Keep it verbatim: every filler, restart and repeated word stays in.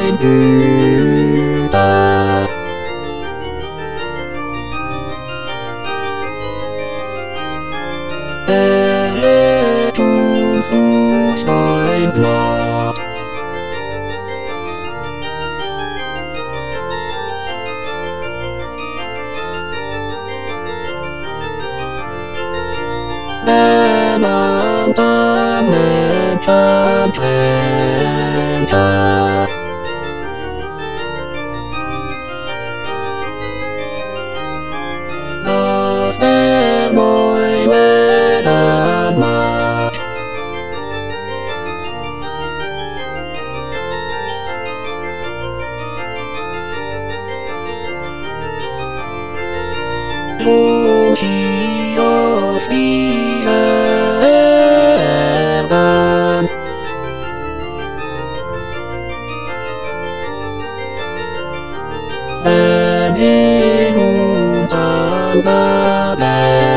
như ta. Ê tu su soi lọt Ba ba ba mẹ cha thề cha Ta sẽ môi mê đà mà Tu chi yo si Evan Evan Ta ba ba